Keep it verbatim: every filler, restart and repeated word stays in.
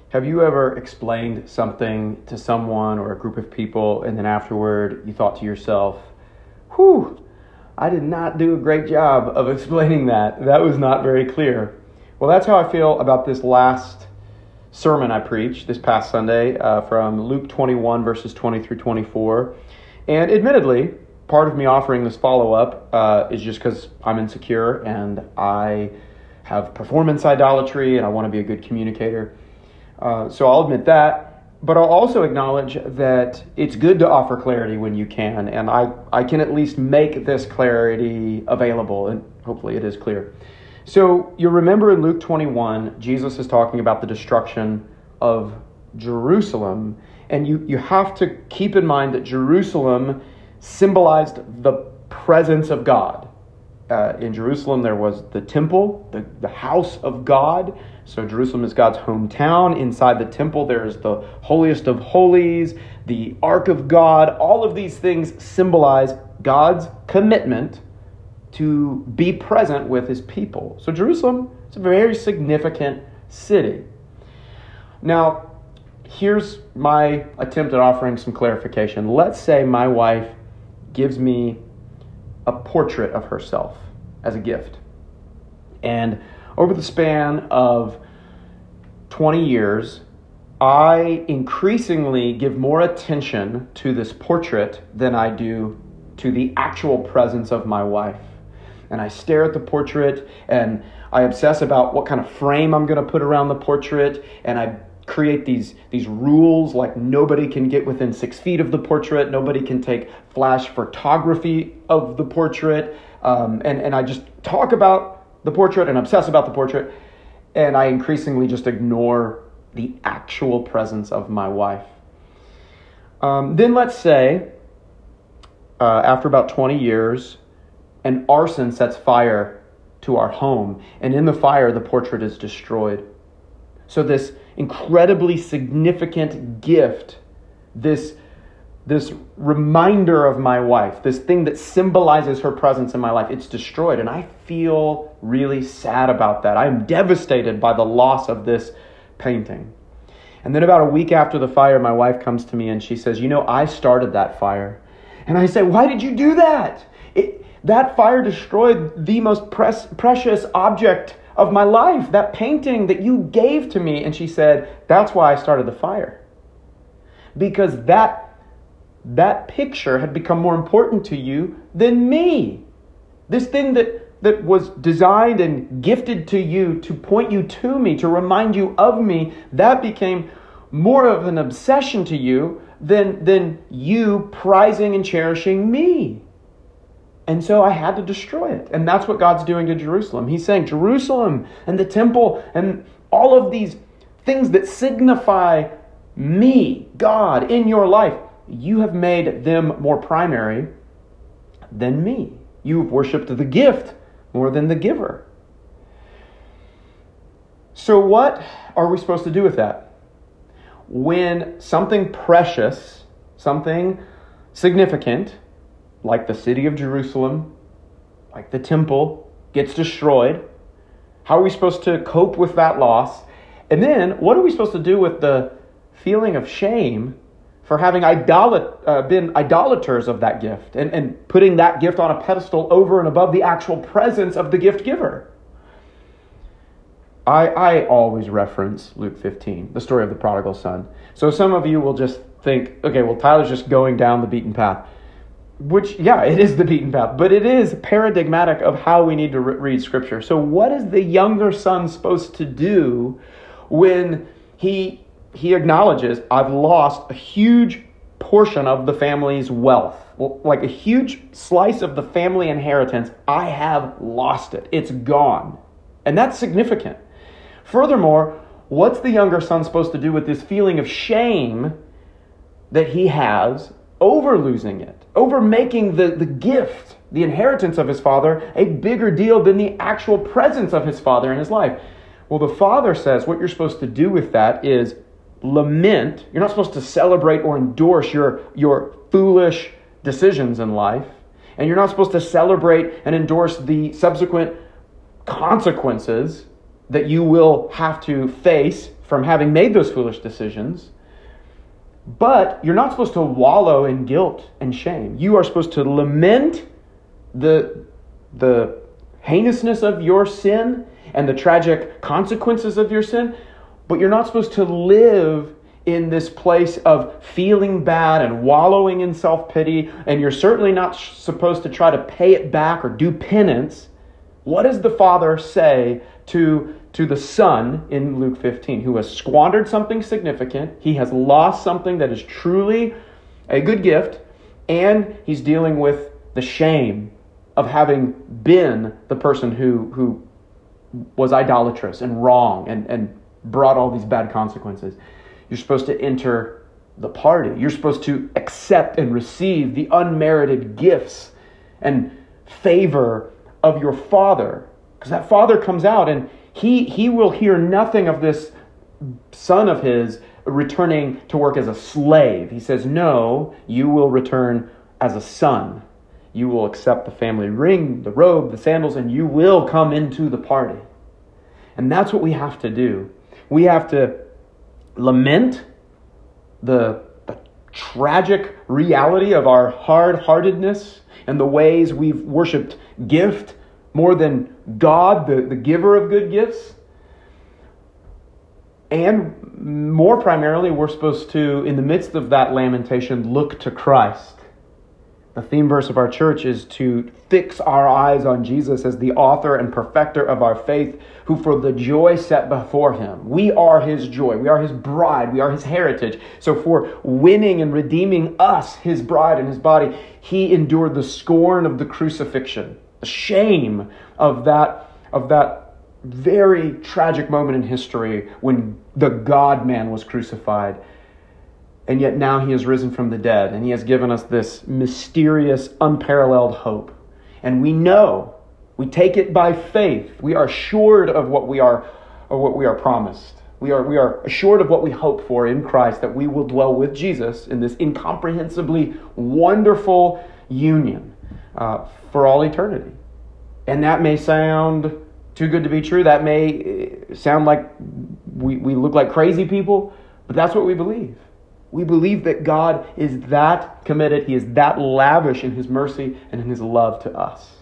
Have you ever explained something to someone or a group of people, and then afterward you thought to yourself, whew, I did not do a great job of explaining that. That was not very clear. Well, that's how I feel about this last sermon I preached this past Sunday uh, from Luke twenty-one, verses twenty through twenty-four. And admittedly, part of me offering this follow-up uh, is just because I'm insecure and I have performance idolatry and I want to be a good communicator. Uh, so I'll admit that, but I'll also acknowledge that it's good to offer clarity when you can, and I, I can at least make this clarity available, and hopefully it is clear. So you remember in Luke twenty-one, Jesus is talking about the destruction of Jerusalem, and you, you have to keep in mind that Jerusalem symbolized the presence of God. Uh, in Jerusalem, there was the temple, the, the house of God. So Jerusalem is God's hometown. Inside the temple, there's the holiest of holies, the ark of God. All of these things symbolize God's commitment to be present with his people. So Jerusalem is a very significant city. Now, here's my attempt at offering some clarification. Let's say my wife gives me a portrait of herself as a gift. And over the span of twenty years, I increasingly give more attention to this portrait than I do to the actual presence of my wife. And I stare at the portrait and I obsess about what kind of frame I'm going to put around the portrait, and I create these these rules like nobody can get within six feet of the portrait, nobody can take flash photography of the portrait, um, and, and I just talk about the portrait and obsess about the portrait, and I increasingly just ignore the actual presence of my wife. Um, then let's say, uh, after about twenty years, an arson sets fire to our home, and in the fire, the portrait is destroyed. So this incredibly significant gift, this, this reminder of my wife, this thing that symbolizes her presence in my life, it's destroyed. And I feel really sad about that. I am devastated by the loss of this painting. And then about a week after the fire, my wife comes to me and she says, you know, I started that fire. And I say, why did you do that? It, that fire destroyed the most pres- precious object of my life, that painting that you gave to me. And she said, that's why I started the fire. Because that, that picture had become more important to you than me. This thing that, that was designed and gifted to you to point you to me, to remind you of me, that became more of an obsession to you than, than you prizing and cherishing me. And so I had to destroy it. And that's what God's doing to Jerusalem. He's saying, Jerusalem and the temple and all of these things that signify me, God, in your life, you have made them more primary than me. You've worshipped the gift more than the giver. So what are we supposed to do with that? When something precious, something significant, like the city of Jerusalem, like the temple, gets destroyed, how are we supposed to cope with that loss? And then, what are we supposed to do with the feeling of shame for having idolat- uh, been idolaters of that gift and, and putting that gift on a pedestal over and above the actual presence of the gift giver? I, I always reference Luke fifteen, the story of the prodigal son. So some of you will just think, okay, well, Tyler's just going down the beaten path. Which, yeah, it is the beaten path, but it is paradigmatic of how we need to re- read Scripture. So what is the younger son supposed to do when he he acknowledges, I've lost a huge portion of the family's wealth, like a huge slice of the family inheritance? I have lost it. It's gone. And that's significant. Furthermore, what's the younger son supposed to do with this feeling of shame that he has over losing it, over making the, the gift, the inheritance of his father, a bigger deal than the actual presence of his father in his life? Well, the father says what you're supposed to do with that is lament. You're not supposed to celebrate or endorse your, your foolish decisions in life. And you're not supposed to celebrate and endorse the subsequent consequences that you will have to face from having made those foolish decisions. But you're not supposed to wallow in guilt and shame. You are supposed to lament the, the heinousness of your sin and the tragic consequences of your sin. But you're not supposed to live in this place of feeling bad and wallowing in self-pity. And you're certainly not sh- supposed to try to pay it back or do penance. What does the Father say to, to the Son in Luke fifteen, who has squandered something significant? He has lost something that is truly a good gift, and he's dealing with the shame of having been the person who, who was idolatrous and wrong and, and brought all these bad consequences. You're supposed to enter the party. You're supposed to accept and receive the unmerited gifts and favor of your Father. Because that Father comes out and he, he will hear nothing of this son of his returning to work as a slave. He says, no, you will return as a son. You will accept the family ring, the robe, the sandals, and you will come into the party. And that's what we have to do. We have to lament the, the tragic reality of our hard-heartedness and the ways we've worshipped gift more than God, the, the giver of good gifts. And more primarily, we're supposed to, in the midst of that lamentation, look to Christ. The theme verse of our church is to fix our eyes on Jesus as the author and perfecter of our faith, who for the joy set before him. We are his joy. We are his bride. We are his heritage. So for winning and redeeming us, his bride and his body, he endured the scorn of the crucifixion, the shame of that, of that very tragic moment in history when the God-man was crucified. And yet now he has risen from the dead, and he has given us this mysterious, unparalleled hope. And we know, we take it by faith. We are assured of what we are, of what we are promised. We are, we are assured of what we hope for in Christ, that we will dwell with Jesus in this incomprehensibly wonderful union uh, for all eternity. And that may sound too good to be true. That may sound like we, we look like crazy people, but that's what we believe. We believe that God is that committed. He is that lavish in his mercy and in his love to us.